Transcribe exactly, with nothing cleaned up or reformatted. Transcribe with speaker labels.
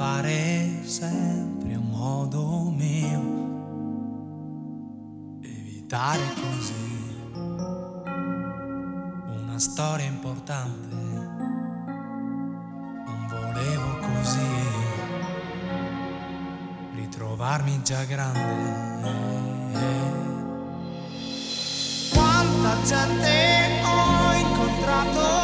Speaker 1: fare sempre a modo mio, evitare così una storia importante. Non volevo così ritrovarmi già grande. Quanta gente ho incontrato